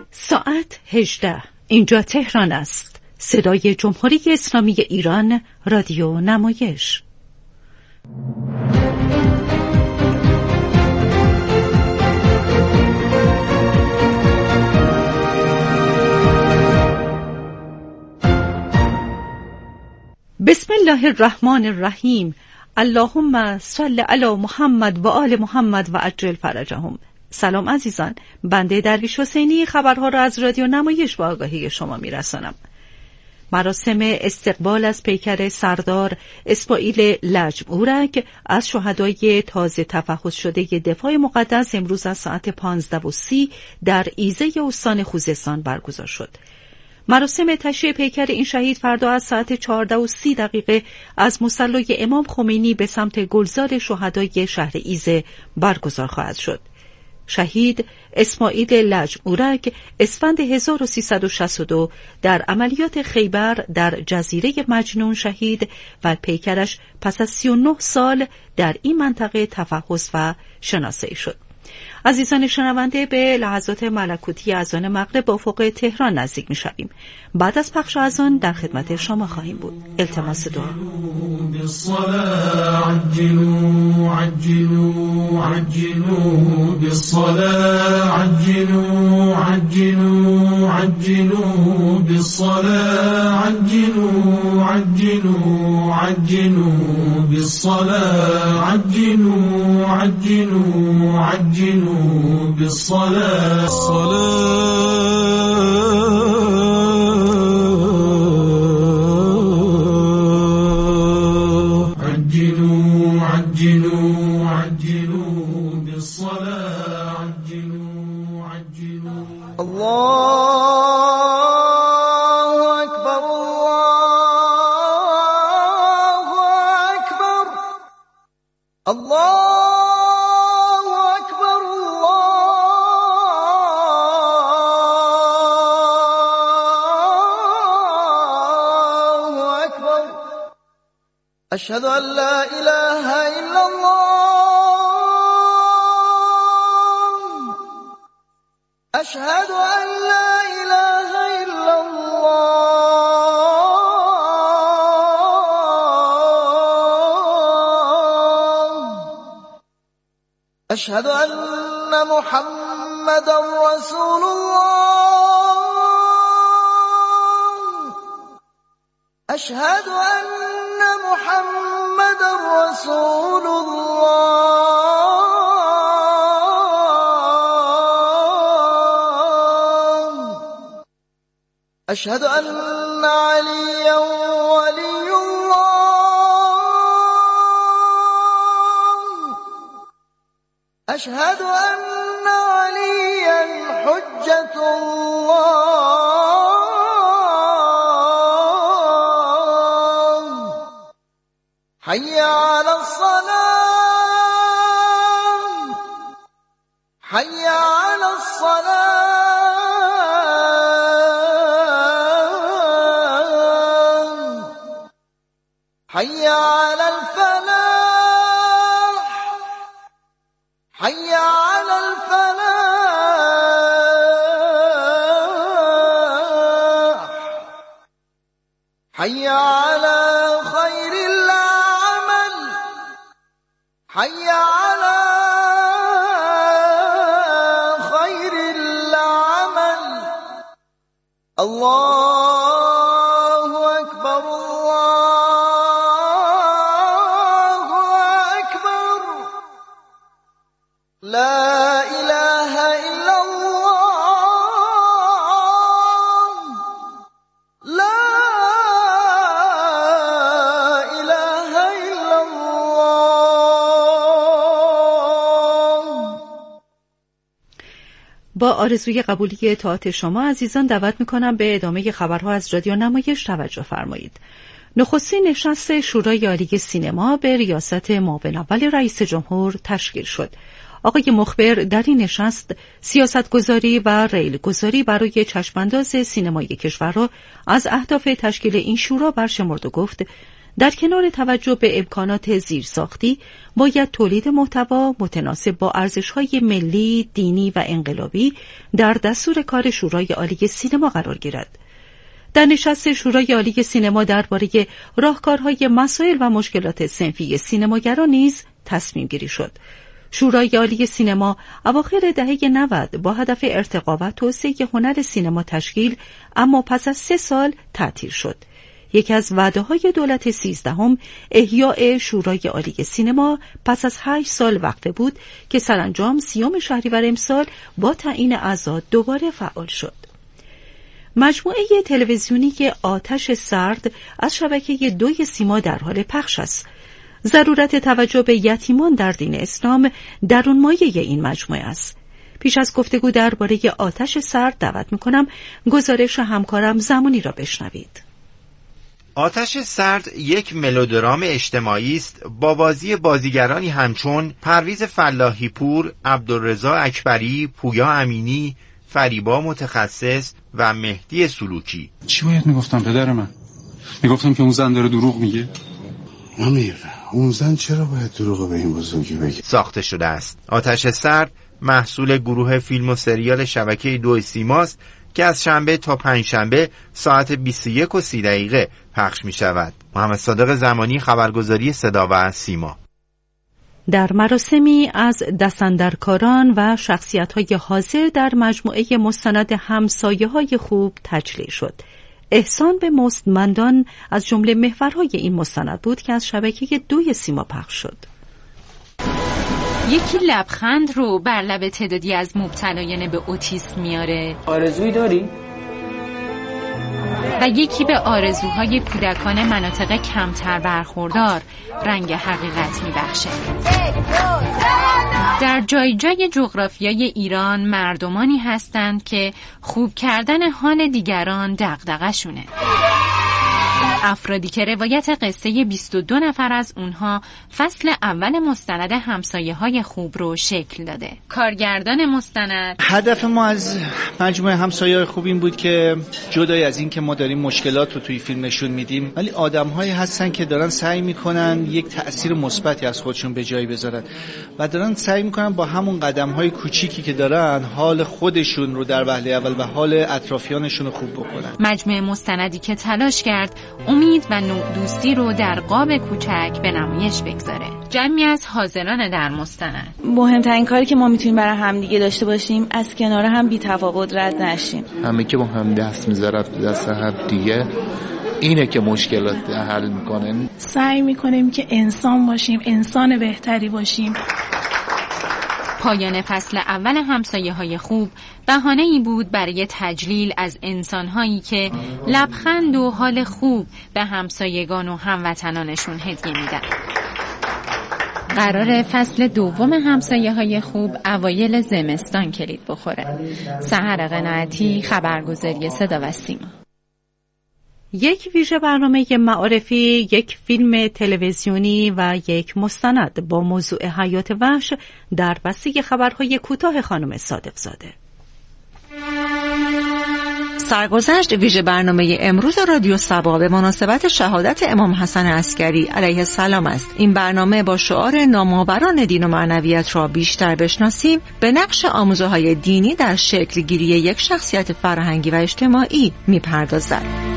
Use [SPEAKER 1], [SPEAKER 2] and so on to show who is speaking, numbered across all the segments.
[SPEAKER 1] ساعت 18. اینجا تهران است. صدای جمهوری اسلامی ایران، رادیو نمایش. بسم الله الرحمن الرحیم. اللهم صل علی محمد و آل محمد و عجل فرجهم. سلام عزیزان، بنده درویش حسینی خبرها را از رادیو نمایش با آگاهی شما میرسانم. مراسم استقبال از پیکر سردار اسماعیل لجمعورک از شهدای تازه تفحص شده دفاع مقدس امروز از ساعت 15:30 در ایزه استان خوزستان برگزار شد. مراسم تشییع پیکر این شهید فردا از ساعت 14:30 از مصلی امام خمینی به سمت گلزار شهدای شهر ایزه برگزار خواهد شد. شهید اسماعیل لجمعورک اسفند 1362 در عملیات خیبر در جزیره مجنون شهید و پیکرش پس از 39 سال در این منطقه تفحص و شناسایی شد. عزیزان شنونده، به لحظات ملکوتی اذان مغرب با افق تهران نزدیک می‌شویم. بعد از پخش اذان در خدمت شما خواهیم بود. التماس دعا.
[SPEAKER 2] بالصلاة عجلوا عجلوا عجلوا بالصلاة عجلوا عجلوا عجلوا بالصلاة عجلوا عجلوا عجلوا بالصلاة عجلوا عجلوا عجلوا بالصلاة عجلوا عجلوا عجلوا بالصلاة عجلوا عجلوا. الله أكبر الله أكبر الله أشهد أن لا إله إلا الله أشهد أن لا إله إلا الله أشهد أن محمدا رسول الله أشهد أن محمد رسول الله أشهد أن عليا ولي الله أشهد أن عليا حجة الله حي على الصلاة حي على الصلاة حي على الفلاح حي على الفلاح حي على خير حي على خير العمل. الله أكبر الله أكبر لا إله إلا الله لا إله إلا الله.
[SPEAKER 1] با آرزوی قبولی اطاعت شما عزیزان دعوت می‌کنم به ادامه خبرها از رادیو نمایش توجه فرمایید. نخستین نشست شورای عالی سینما به ریاست معاون اول رئیس جمهور تشکیل شد. آقای مخبر در این نشست سیاستگذاری و ریلگذاری برای چشمانداز سینمای کشور را از اهداف تشکیل این شورا برشمرد و گفت در کنار توجه به امکانات زیرساختی، باید تولید محتوا متناسب با ارزش‌های ملی، دینی و انقلابی در دستور کار شورای عالی سینما قرار گیرد. در نشست شورای عالی سینما درباره راهکارهای مسائل و مشکلات صنفی سینماگران نیز تصمیم گیری شد. شورای عالی سینما اواخر دهه 90 با هدف ارتقا و توسعه هنر سینما تشکیل، اما پس از 3 سال تعطیل شد. یکی از وعده‌های دولت 13 احیاء شورای عالی سینما پس از 8 سال وقفه بود که سرانجام 30 شهریور امسال با تعیین اعضا دوباره فعال شد. مجموعه تلویزیونی آتش سرد از شبکه 2 سیما در حال پخش است. ضرورت توجه به یتیمان در دین اسلام درونمایه این مجموعه است. پیش از گفتگو درباره آتش سرد دعوت می‌کنم گزارش همکارم زمانی را بشنوید.
[SPEAKER 3] آتش سرد یک ملودرام اجتماعی است با بازی بازیگرانی همچون پرویز فلاحی پور، عبدالرضا اکبری، پویا امینی، فریبا متخصص و مهدی سلوکی.
[SPEAKER 4] چی باید میگفتم پدر من؟ میگفتم که اون زن داره دروغ میگه؟
[SPEAKER 5] امیر، اون زن چرا باید دروغ به این بزرگی بگه؟
[SPEAKER 3] ساخته شده است. آتش سرد محصول گروه فیلم و سریال شبکه 2 سیماست که از شنبه تا پنجشنبه ساعت 21:30 پخش می شود. محمد صادق زمانی، خبرگزاری صدا و سیما.
[SPEAKER 1] در مراسمی از دستاندرکاران و شخصیت‌های حاضر در مجموعه مستند همسایه‌های خوب تجلیل شد. احسان به مستمندان از جمله محورهای این مستند بود که از شبکه 2 سیما پخش شد.
[SPEAKER 6] یکی لبخند رو بر لب تعدادی از مبتلایان به اوتیسم میاره.
[SPEAKER 7] آرزویی داری؟
[SPEAKER 6] و یکی به آرزوهای کودکان مناطق کمتر برخوردار رنگ حقیقت میبخشه. در جای جای جغرافیای ایران مردمانی هستند که خوب کردن حال دیگران دغدغه‌شونه. افرادی که روایت قصه 22 نفر از اونها فصل اول مستند همسایه‌های خوب رو شکل داده. کارگردان مستند:
[SPEAKER 7] هدف ما از مجموعه همسایه‌های خوب این بود که جدای از این که ما داریم مشکلات رو توی فیلم نشون میدیم، ولی آدم‌هایی هستن که دارن سعی میکنن یک تأثیر مثبتی از خودشون به جای بذارن و دارن سعی میکنن با همون قدم‌های کوچیکی که دارن حال خودشون رو در وهله اول و حال اطرافیانشون رو خوب بکنن.
[SPEAKER 6] مجموعه مستندی که تلاش کرد امید و نوع دوستی رو در قاب کوچک به نمایش بگذاره. جمعی از حاضران در مستند:
[SPEAKER 8] مهمترین کاری که ما میتونیم برای همدیگه داشته باشیم از کنار هم بی‌تفاوت رد نشیم.
[SPEAKER 9] همه که با هم دست میذاره دست هم دیگه، اینه که مشکلات حل میکنه.
[SPEAKER 10] سعی میکنیم که انسان باشیم، انسان بهتری باشیم.
[SPEAKER 6] پایان فصل اول همسایه‌های خوب بهانه‌ای بود برای تجلیل از انسان‌هایی که لبخند و حال خوب به همسایگان و هموطنانشون هدیه میدن. قرار فصل دوم همسایه‌های خوب اوایل زمستان کلید بخوره. سحر قناعتی، خبرگزاری صدا و سیما.
[SPEAKER 1] یک ویژه برنامه معارفی، یک فیلم تلویزیونی و یک مستند با موضوع حیات وحش در بسته خبرهای کوتاه خانم صادق زاده.
[SPEAKER 11] سرگذشت ویژه برنامه امروز رادیو صبا به مناسبت شهادت امام حسن عسکری علیه السلام است. این برنامه با شعار نامآوران دین و معنویت را بیشتر بشناسیم به نقش آموزه‌های دینی در شکل گیری یک شخصیت فرهنگی و اجتماعی می‌پردازد.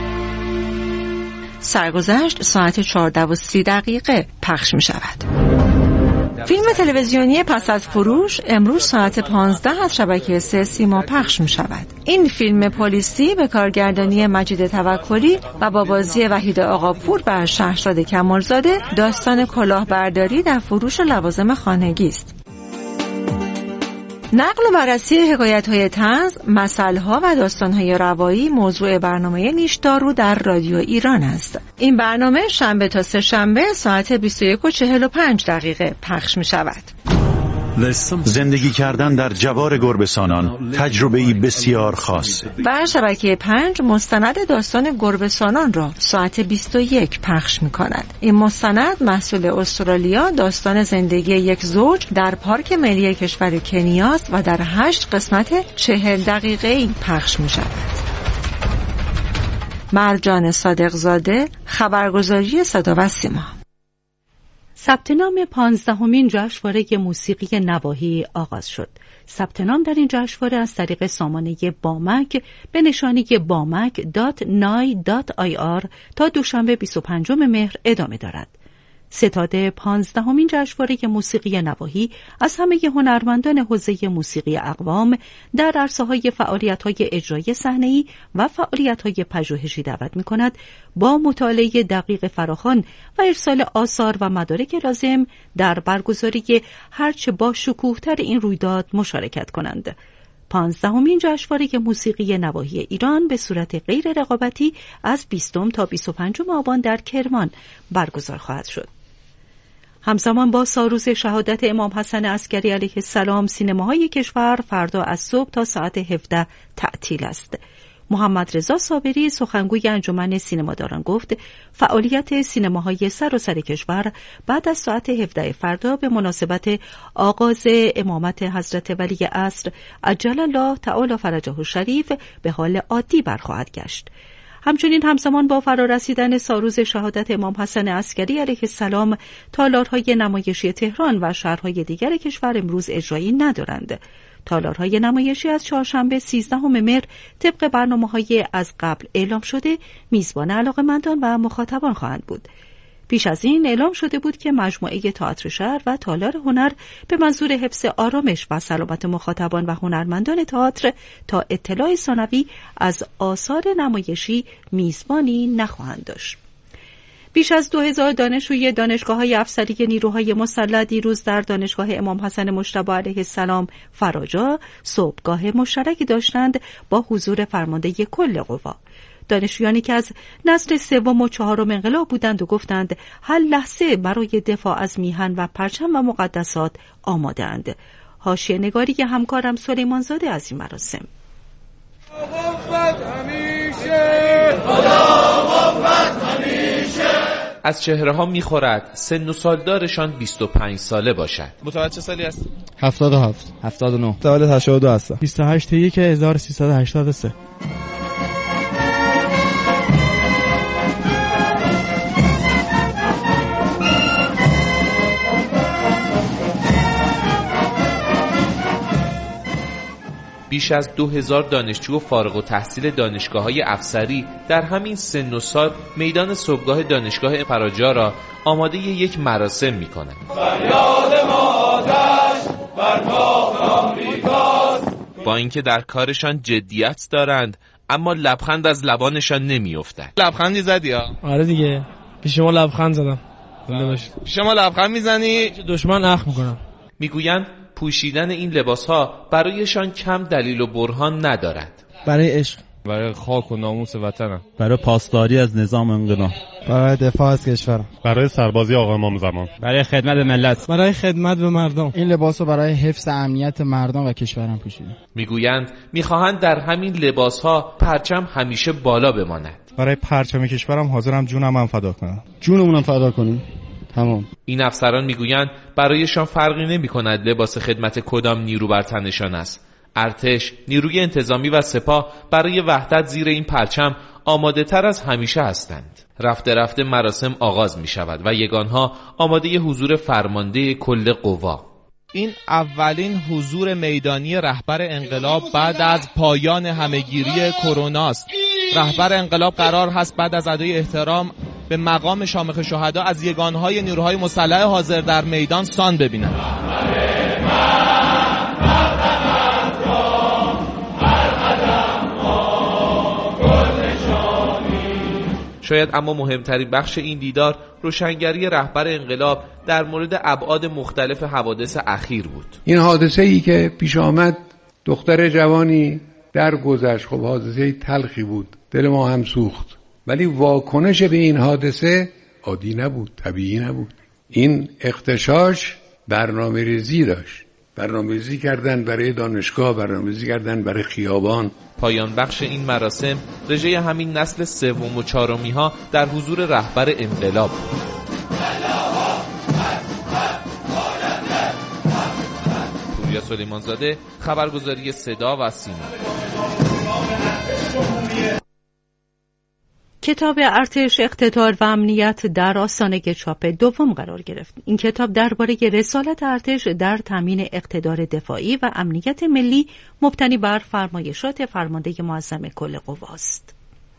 [SPEAKER 11] سرگذشت ساعت 14:30 پخش می شود. فیلم تلویزیونی پس از فروش امروز ساعت 15 از شبکه 3 سیما پخش می شود. این فیلم پلیسی به کارگردانی مجید توکلی و با بازی وحید آقاپور و شهرزاد کمالزاده داستان کلاهبرداری در فروش لوازم خانگی است. نقل و بررسی حکایت‌های طنز، مثل‌ها و داستان‌های روایی موضوع برنامه نیشدارو در رادیو ایران است. این برنامه شنبه تا سه شنبه ساعت 21:45 پخش می‌شود.
[SPEAKER 12] زندگی کردن در جوار گربه‌سانان تجربه‌ای بسیار خاص.
[SPEAKER 11] و شبکه 5 مستند داستان گربه‌سانان را ساعت 21 پخش می‌کند. این مستند محصول استرالیا داستان زندگی یک زوج در پارک ملی کشور کنیا است و در 8 قسمت 40 دقیقه‌ای پخش می‌شود. مرجان صادقزاده، خبرگزاری صدا و سیما.
[SPEAKER 1] ثبت نام 15مین جشنواره موسیقی نواحی آغاز شد. ثبت نام در این جشنواره از طریق سامانه بامک به نشانی bamak.nai.ir تا دوشنبه 25 مهر ادامه دارد. ستاد 15مین جشنواره موسیقی نواحی از همه هنرمندان حوزه موسیقی اقوام در عرصه‌های فعالیت‌های اجرایی صحنه‌ای و فعالیت‌های پژوهشی دعوت می‌کند با مطالعه دقیق فراخوان و ارسال آثار و مدارک لازم در برگزاری هرچه با شکوه‌تر این رویداد مشارکت کنند. 15مین جشنواره موسیقی نواحی ایران به صورت غیر رقابتی از 20 تا 25 آبان در کرمان برگزار خواهد شد. همزمان با ساروز شهادت امام حسن عسکری علیه السلام سینماهای کشور فردا از صبح تا ساعت 17 تعطیل است. محمد رضا صابری سخنگوی انجمن سینماداران گفت فعالیت سینماهای سراسر کشور بعد از ساعت 17 فردا به مناسبت آغاز امامت حضرت ولی عصر عجل الله تعالی فرجه الشریف به حال عادی برخواهد گشت. همچنین همزمان با فرارسیدن ساروز شهادت امام حسن عسکری علیه السلام تالارهای نمایشی تهران و شهرهای دیگر کشور امروز اجرایی ندارند. تالارهای نمایشی از چهارشنبه 13 مهر طبق برنامه‌های از قبل اعلام شده میزبان علاقه‌مندان و مخاطبان خواهند بود. پیش از این اعلام شده بود که مجموعه تئاتر شهر و تالار هنر به منظور حفظ آرامش و سلامت مخاطبان و هنرمندان تئاتر تا اطلاع ثانوی از آثار نمایشی میزبانی نخواهند داشت. بیش از 2000 دانشجوی دانشگاه‌های افسری نیروهای مسلح دیروز در دانشگاه امام حسن مجتبی علیه السلام فراجا صبحگاه مشترکی داشتند با حضور فرمانده کل قوا. دانشجویانی که از نسل سوم و چهارم انقلاب بودند و گفتند هر لحظه برای دفاع از میهن و پرچم و مقدسات آماده‌اند. حاشیه نگاری همکارم سلیمانزاده از این مراسم.
[SPEAKER 13] از چهره ها میخورد سن و سالدارشان 25 ساله باشد.
[SPEAKER 14] متولد چه سالی هست؟
[SPEAKER 15] 77
[SPEAKER 14] 79 متولد 82 هستم.
[SPEAKER 15] 28/1/1383
[SPEAKER 13] بیش از 2000 دانشجو فارغ التحصیل دانشگاه‌های افسری در همین سن و سال میدان صبحگاه دانشگاه فراجا را آماده یک مراسم می‌کنند. فریاد ما آتش بر کاخ آمریکاست. با اینکه در کارشان جدیت دارند اما لبخند از لبانشان نمی‌افتد.
[SPEAKER 14] لبخندی زدی ها؟
[SPEAKER 15] آره دیگه. پیش ما لبخند زدم.
[SPEAKER 14] پیش ما لبخند میزنی؟
[SPEAKER 15] دشمن اخم می‌کنم.
[SPEAKER 13] میگویند پوشیدن این لباسها برایشان کم دلیل و برهان ندارد.
[SPEAKER 15] برای عشق،
[SPEAKER 14] برای خاک و ناموس وطنم،
[SPEAKER 16] برای پاسداری از نظام انقلاب،
[SPEAKER 15] برای دفاع از کشورم،
[SPEAKER 16] برای سربازی آقا امام زمان،
[SPEAKER 15] برای خدمت به ملت، برای خدمت به مردم. این لباسو برای حفظ امنیت مردم و کشورم پوشیدم.
[SPEAKER 13] میگویند میخواهند در همین لباسها پرچم همیشه بالا بماند.
[SPEAKER 16] برای پرچم کشورم حاضرم جونم هم فدا کنم. جونمونم فدا کنیم. تمام.
[SPEAKER 13] این افسران میگویند برایشان فرقی نمی‌کند لباس خدمت کدام نیرو بر تنشان است. ارتش، نیروی انتظامی و سپاه برای وحدت زیر این پرچم آماده تر از همیشه هستند. رفته رفته مراسم آغاز می شود و یگانها آماده حضور فرمانده کل قوا.
[SPEAKER 14] این اولین حضور میدانی رهبر انقلاب بعد از پایان همهگیری کرونا است. رهبر انقلاب قرار هست بعد از ادای احترام به مقام شامخ شهدا از یگانهای نیروهای مسلح حاضر در میدان سان ببینند.
[SPEAKER 13] شاید اما مهمترین بخش این دیدار روشنگری رهبر انقلاب در مورد ابعاد مختلف حوادث اخیر بود.
[SPEAKER 17] این حادثه ای که پیش آمد دختر جوانی درگذشت، خب حادثه تلخی بود، دل ما هم سوخت، ولی واکنش به این حادثه عادی نبود، طبیعی نبود. این اغتشاش برنامه‌ریزی داشت. برنامه‌ریزی کردن برای دانشگاه، برنامه‌ریزی کردن برای خیابان.
[SPEAKER 13] پایان بخش این مراسم رژه همین نسل سوم و چهارمی ها در حضور رهبر انقلاب. پوریا سلیمانزاده، خبرگزاری صدا و سیما.
[SPEAKER 1] کتاب ارتش، اقتدار و امنیت در آستانه چاپ دوم قرار گرفت. این کتاب درباره رسالت ارتش در تامین اقتدار دفاعی و امنیت ملی مبتنی بر فرمایشات فرمانده معظم کل قواست.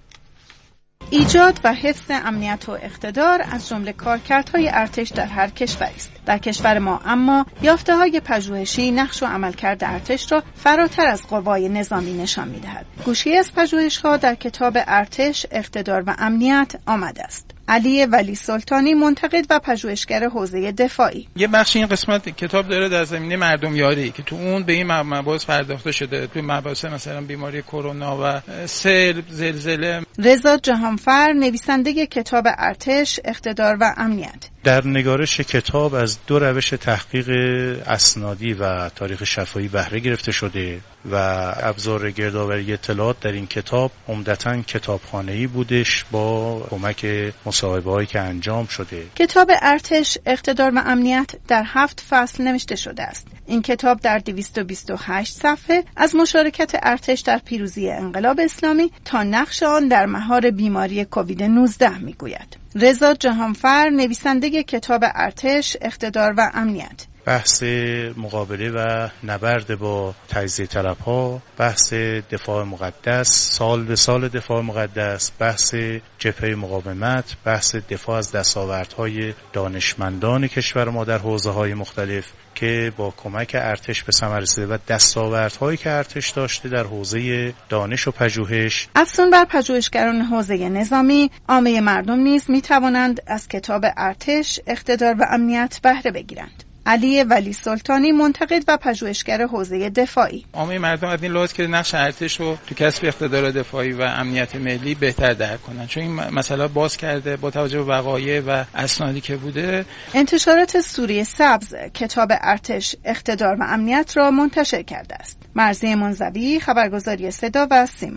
[SPEAKER 18] ایجاد و حفظ امنیت و اقتدار از جمله کارکردهای ارتش در هر کشوری است. در کشور ما اما یافته‌های پژوهشی نقش و عملکرد ارتش را فراتر از قوای نظامی نشان می‌دهد. گوشی از پژوهش‌ها در کتاب ارتش، اقتدار و امنیت آمده است. علی ولی سلطانی، منتقد و پژوهشگر حوزه دفاعی:
[SPEAKER 19] یه بخش این قسمت کتاب داره در زمینه مردم یاری که تو اون به این مباحث پرداخته شده، تو مباحث مثلا بیماری کرونا و سیل، زلزله.
[SPEAKER 18] رضا جهانفر، نویسنده کتاب ارتش، اقتدار و امنیت:
[SPEAKER 12] در نگارش کتاب از دو روش تحقیق اسنادی و تاریخ شفاهی بهره گرفته شده و ابزار گردآوری اطلاعات در این کتاب عمدتاً کتابخانه‌ای بودش با کمک مصاحبه‌هایی که انجام شده.
[SPEAKER 18] کتاب ارتش، اقتدار و امنیت در 7 فصل نوشته شده است. این کتاب در 228 صفحه از مشارکت ارتش در پیروزی انقلاب اسلامی تا نقش آن در مهار بیماری کووید 19 میگوید. رضا جهانفر، نویسنده کتاب ارتش، اقتدار و امنیت:
[SPEAKER 12] بحث مقابله و نبرد با تجزیه طلب‌ها، بحث دفاع مقدس، سال به سال دفاع مقدس، بحث جبهه مقاومت، بحث دفاع از دستاوردهای دانشمندان کشور ما در حوزه‌های مختلف که با کمک ارتش به ثمر رسیده و دستاوردهایی که ارتش داشته در حوزه دانش و پژوهش.
[SPEAKER 18] افزون بر پژوهشگران حوزه نظامی، عامه مردم نیز می‌توانند از کتاب ارتش، اقتدار و امنیت بهره بگیرند. علی ولی سلطانی، منتقد و پژوهشگر حوزه دفاعی:
[SPEAKER 19] عامه مردم از این لحاظ که نقش ارتش رو تو کسب اقتدار دفاعی و امنیت ملی بهتر درک کنن، چون این مسئله باز کرده با توجه به وقایع و اسنادی که بوده.
[SPEAKER 18] انتشارات سوری سبز کتاب ارتش، اقتدار و امنیت را منتشر کرده است. مرضیه منزوی، خبرگزاری صدا و سیما.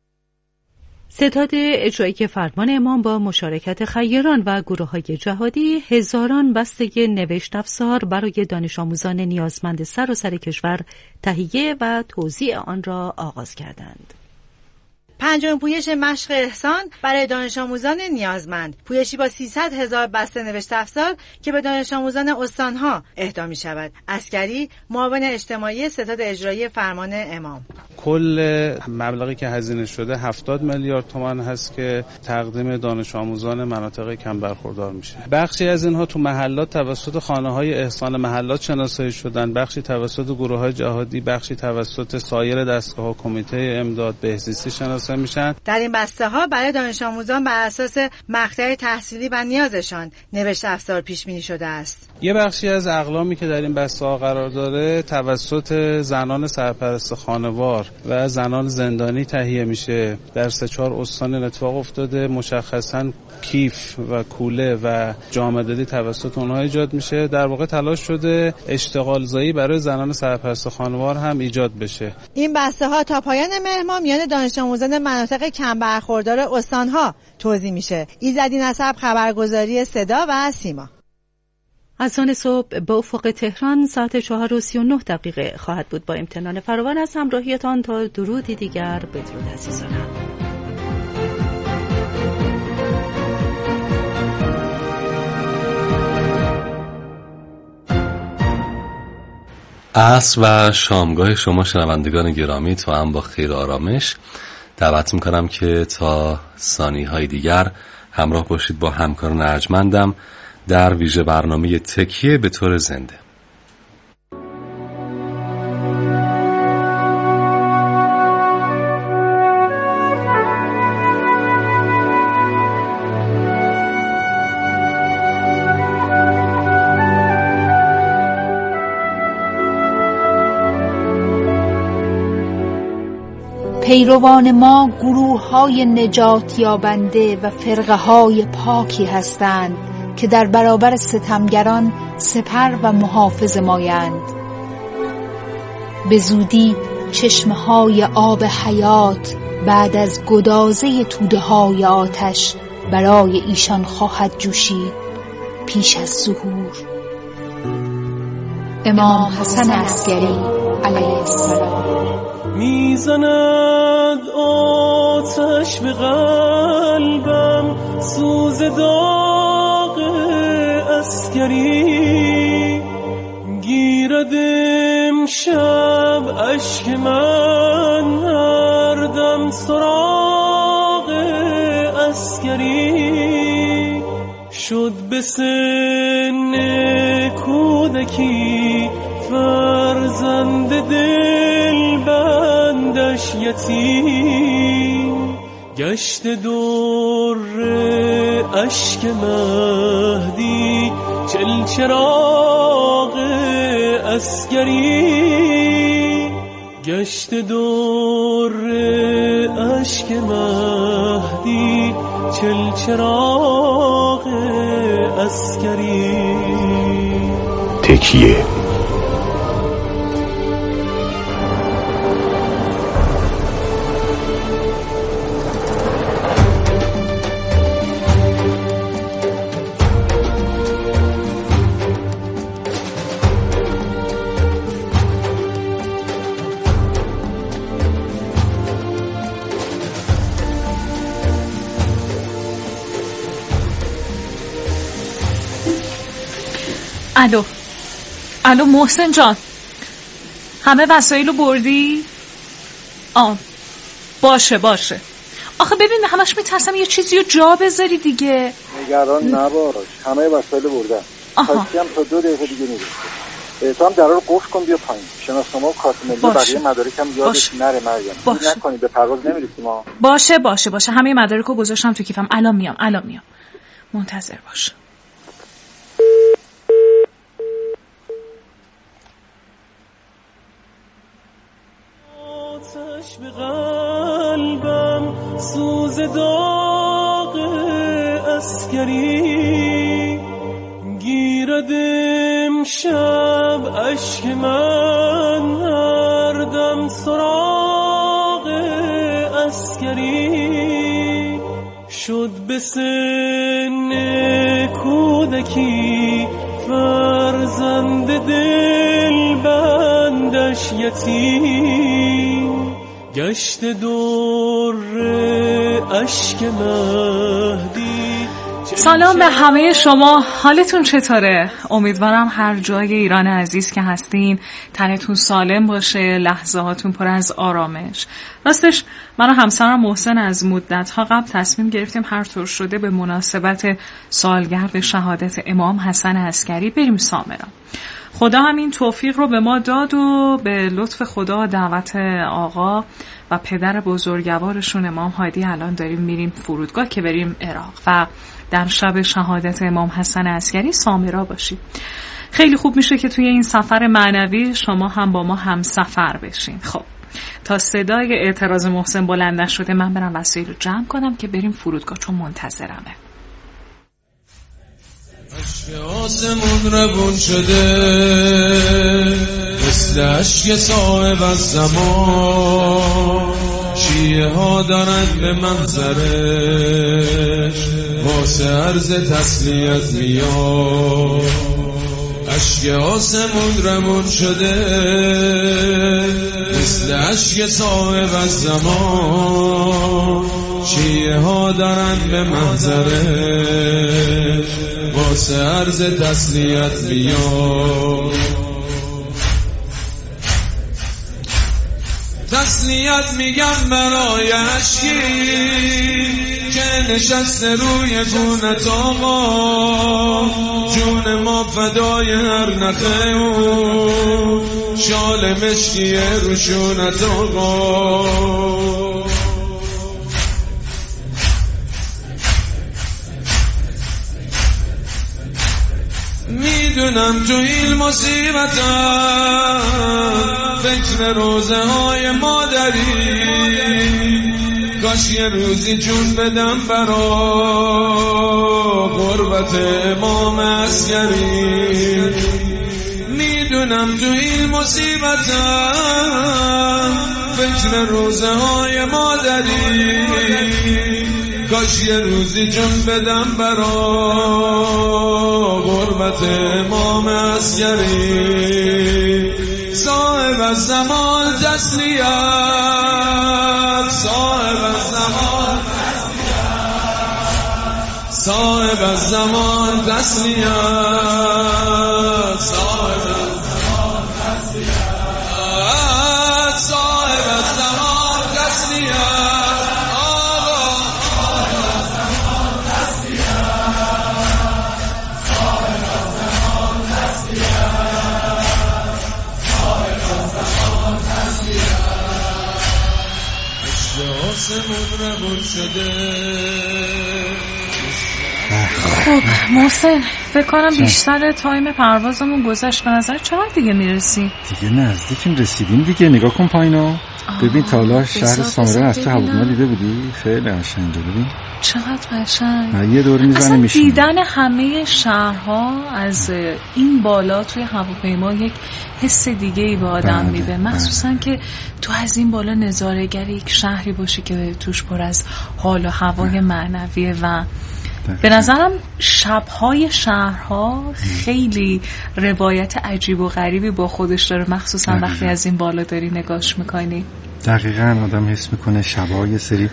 [SPEAKER 1] ستاد اجرایی فرمان امام با مشارکت خیران و گروه‌های جهادی هزاران بسته نوشت افزار برای دانش آموزان نیازمند سراسر کشور تهیه و توزیع آن را آغاز کردند.
[SPEAKER 20] پنجم پویش مشق احسان برای دانش آموزان نیازمند، پویشی با 300,000 بسته نوشت افزار که به دانش آموزان استانها اهدا می شود. عسکری، معاون اجتماعی ستاد اجرایی فرمان امام:
[SPEAKER 21] کل مبلغی که هزینه شده 70 میلیارد تومان هست که تقدیم دانش آموزان مناطق کم برخوردار میشه. بخشی از اینها تو محلات توسط خانه‌های احسان محلات شناسایی شدن، بخشی توسط گروه‌های جهادی، بخشی توسط سایر دستگاه‌ها، کمیته امداد بهزیستی شناسایی میشن.
[SPEAKER 20] در این بسته ها برای دانش آموزان بر اساس مقطع تحصیلی و نیازشان نوشت افزار پیش بینی شده است.
[SPEAKER 21] یه بخشی از اقلامی که در این بسته ها قرار داره توسط زنان سرپرست خانوار و زنان زندانی تهیه میشه. در 3-4 استان اتفاق افتاده، مشخصاً کیف و کوله و جامدادی توسط اونها ایجاد میشه. در واقع تلاش شده اشتغال زایی برای زنان سرپرست خانوار هم ایجاد بشه.
[SPEAKER 20] این بسته ها تا پایان مهر ماه میان دانش آموزان مناطق کم برخوردار استانها توزیع میشه. ایزدی نسب، خبرگزاری صدا و سیما.
[SPEAKER 1] از آن صبح به افق تهران ساعت 4:39 خواهد بود. با امتنان فراوان از همراهیتان تا درودی دیگر، بدرود عزیزانم.
[SPEAKER 22] عصر و شامگاه شما شنوندگان گرامی تو هم با خیر و آرامش. دعوت میکنم که تا ثانیه‌های دیگر همراه باشید با همکاران ارجمندم در ویژه برنامه تکیه به طور زنده.
[SPEAKER 23] پیروان ما گروه‌های نجات یابنده و فرقه‌های پاکی هستند که در برابر ستمگران سپر و محافظ مایند. به زودی چشمه‌های آب حیات بعد از گدازه توده‌های آتش برای ایشان خواهد جوشید پیش از ظهور. امام حسن عسگری علیه السلام.
[SPEAKER 24] میزند
[SPEAKER 2] آتش به قلبم سوز داغ عسکری گیرد امشب اشک من هر دم سراغ عسکری شد به سن کودکی فرزند دل بندش یتیم گشت دور اشک مهدی چلچراغ عسکری گشت دور اشک مهدی چلچراغ عسکری.
[SPEAKER 4] تکیه
[SPEAKER 5] الو محسن جان، همه وسایلو بردی؟ باشه آخه ببین همش میترسم یه چیزی رو جا بذاری دیگه.
[SPEAKER 24] نگران نباش، همه وسایلو بردم. تاکسی هم تا 2 دقیقه دیگه میرسه. تو هم درا رو قفل کن بیا پایین. شناسنامه و کارت ملی بقیه مدارک هم یادش نره مریم. نکنی به پرواز نمیرسیم ما.
[SPEAKER 5] باشه همه مدارکو گذاشتم تو کیفم. الان میام منتظر باش.
[SPEAKER 2] آتش به قلبم سوز داغ عسکری گیرد امشب اشک من هر دم سراغ عسکری شد به سن کودکی فرزند دل بندش یتیم گشت دور اشک مهدی.
[SPEAKER 5] سلام به همه شما، حالتون چطوره؟ امیدوارم هر جای ایران عزیز که هستین تنتون سالم باشه، لحظه هاتون پر از آرامش. راستش من و همسرم محسن از مدت‌ها قبل تصمیم گرفتیم هر طور شده به مناسبت سالگرد شهادت امام حسن عسکری بریم سامرا. خدا همین توفیق رو به ما داد و به لطف خدا دعوت آقا و پدر بزرگوارشون امام هادی الان داریم میریم فرودگاه که بریم عراق و در شب شهادت امام حسن عسکری سامرا باشیم. خیلی خوب میشه که توی این سفر معنوی شما هم با ما هم سفر بشین. خب تا صدای اعتراض محسن بلند نشده من برم وسایل رو جمع کنم که بریم فرودگاه چون منتظرمه.
[SPEAKER 2] عشق آسمون روون شده مثل عشق صاحب از زمان شیعه ها دارند به منظرش واسه عرض تسلیت میاد. عشق آسمون روون شده مثل عشق صاحب از زمان شیعه ها دارند به منظرش واسه عرض تسلیت میاد. تسلیت میگم برای عشقی که نشسته روی گونت آقا جون ما فدای هر نخه اون شال مشکی روشونت آقا. میدونم تو این مصیبتم فکر روزه های مادری کاش یه روزی جون بدم برا غربت امام عسکری. میدونم تو این مصیبتم فکر روزه های مادری کاش یه روزی جون بدم برا غربت امام عسکری. صاحب الزمان تسلیت صاحب الزمان صاحب الزمان تسلیت، صاحب الزمان تسلیت، صاحب الزمان تسلیت، آقا صاحب الزمان تسلیت، صاحب الزمان تسلیت، صاحب الزمان تسلیت. عشق آسمون نبود شده.
[SPEAKER 5] خب محسن فکر کنم بیشتر تایم پروازمون گذشت. به نظر چقدر دیگه میرسی؟
[SPEAKER 3] دیگه نزدیکیم رسیدیم دیگه. نگاه کن پایینو ببین. تا حالا شهر سامرا از تو هواپیما دیده بودی؟ خیلی قشنگه. ببین
[SPEAKER 5] چقدر قشنگ.
[SPEAKER 3] یه دور میزنه
[SPEAKER 5] اصلا
[SPEAKER 3] میشینه.
[SPEAKER 5] دیدن همه شهرها از این بالا توی هواپیما یک حس دیگه ای به آدم میده، مخصوصا که تو از این بالا نظاره‌گر یک شهری باشی که توش پر از حال و هوای معنویه. و به نظرم شب‌های شهرها خیلی روایت عجیب و غریبی با خودش داره، مخصوصا وقتی از این بالا داری نگاش میکنی.
[SPEAKER 3] دقیقاً آدم حس میکنه شب‌ها یه سری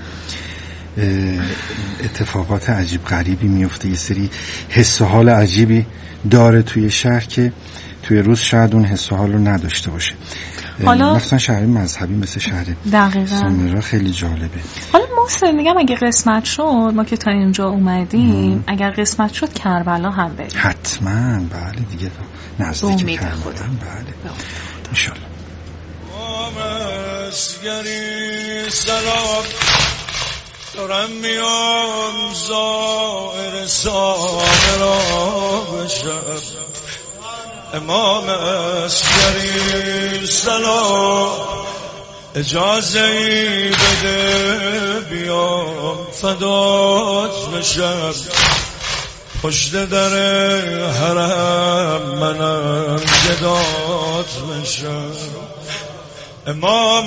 [SPEAKER 3] اتفاقات عجیب غریبی میفته، یه سری حس و حال عجیبی داره توی شهر که توی روز شاید اون حس و حال رو نداشته باشه. حالا مثلا شهر مذهبی مثل شهر سامرا خیلی جالبه.
[SPEAKER 5] حالا محسن میگم اگه قسمت شد، ما که تا اینجا اومدیم اگر قسمت شد کربلا هم بریم.
[SPEAKER 3] حتما بله دیگه نزدیک کربلا. بله انشالله.
[SPEAKER 2] دارم میام زائر سامرا بشم، امام عسکری سلام اجازه ای بده بیام فدات بشم، پشت در حرم منم گدات بشم. امام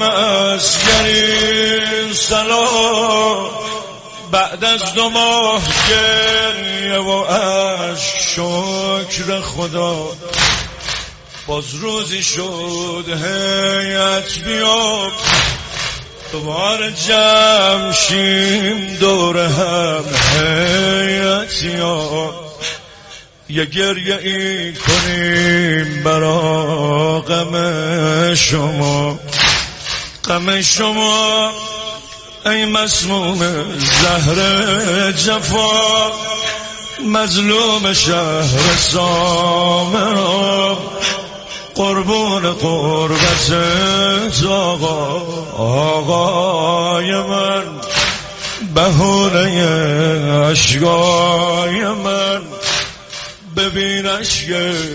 [SPEAKER 2] عسکری سلام بعد از 2 ماه گریه و اشک شکر خدا باز روزی شد هیئت بیام، دوباره جمع شیم دور هم هیئتیام، یه گریه ای کنیم برا غم شما، غم شما ای مسموم زهر جفا، مظلوم شهر سامرا، قربون قربت آقا، آقای من بهونه اشکای من، ببین اشک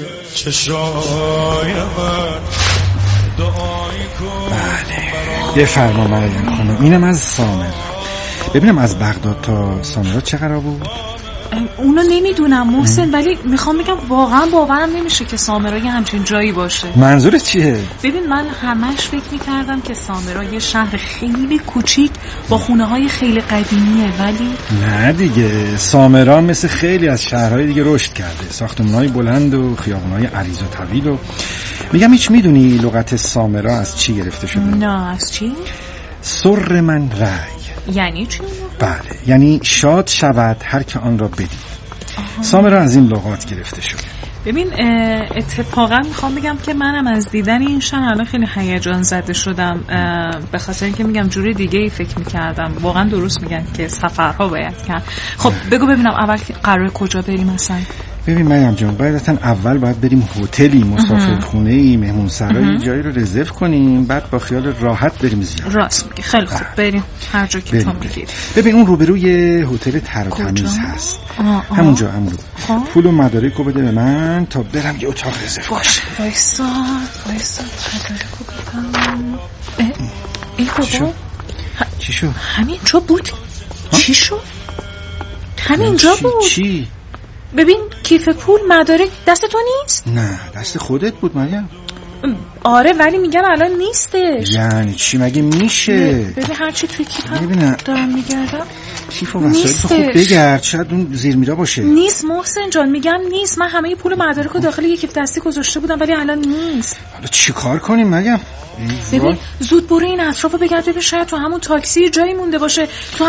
[SPEAKER 2] چشای من، دعای کن.
[SPEAKER 3] بله بفرما مریم خانم. اینم از سامرا. ببینم از بغداد تا سامرا چه قرار بود؟
[SPEAKER 5] اونو نمیدونم محسن، ولی میخوام بگم واقعا باورم نمیشه که سامرا یه همچین جایی باشه.
[SPEAKER 3] منظورت چیه؟
[SPEAKER 5] ببین من همش فکر میکردم که سامرا یه شهر خیلی کوچیک با خونه های خیلی قدیمیه، ولی
[SPEAKER 3] نه دیگه. سامرا مثل خیلی از شهرهای دیگه رشد کرده، ساختمان‌های بلند و خیابان‌های عریض و طویل. و میگم هیچ میدونی لغت سامرا از چی گرفته شده؟
[SPEAKER 5] نه از چی؟
[SPEAKER 3] سر من رأی.
[SPEAKER 5] یعنی چی؟
[SPEAKER 3] بله یعنی شاد شود هر که آن را بدید. سامرا از این لغات گرفته شده.
[SPEAKER 5] ببین اتفاقا میخوام بگم که منم از دیدن این شهر الان خیلی هیجان زده شدم، به خاطر اینکه میگم جوری دیگه ای فکر میکردم. واقعا درست میگن که سفرها باید کرد. خب بگو ببینم اول قراره کجا بریم مثلا؟
[SPEAKER 3] ببین مریم جان قاعدتا اول باید بریم هتلی، مسافرخونه‌ای، مهمونسرایی، جایی رو رزرو کنیم، بعد با خیال راحت بریم زیارت.
[SPEAKER 5] راست میگی. خیلی خوب بریم هر جا که تو میگی.
[SPEAKER 3] ببین اون روبروی هتل تر و تمیز هست. همونجا امرو. پول و مدارکو بده به من تا برم یه اتاق رزرو کنم.
[SPEAKER 5] باشه وایسا مدارکو بدم. ای بابا
[SPEAKER 3] چی شد؟
[SPEAKER 5] همینجا بود. چی شد؟ همینجا بود.
[SPEAKER 3] چی؟
[SPEAKER 5] ببین کیف پول مدارک دست تو نیست؟
[SPEAKER 3] نه دست خودت بود مریم.
[SPEAKER 5] آره ولی میگم الان نیستش.
[SPEAKER 3] یعنی چی مگه میشه؟
[SPEAKER 5] ببین هرچی توی کیفم دارم میگردم
[SPEAKER 3] کیف و وسایل تو خوب بگرد، شاید اون زیر میرا باشه.
[SPEAKER 5] نیست محسن جان، میگم نیست. من همه پول مدارک رو داخل یه کیف دستی گذاشته بودم ولی الان نیست.
[SPEAKER 3] حالا چی کار کنیم مریم؟
[SPEAKER 5] ببین زود برو این اطرافو بگرد، ببین شاید تو همون تاکسی جایی مونده باشه، تو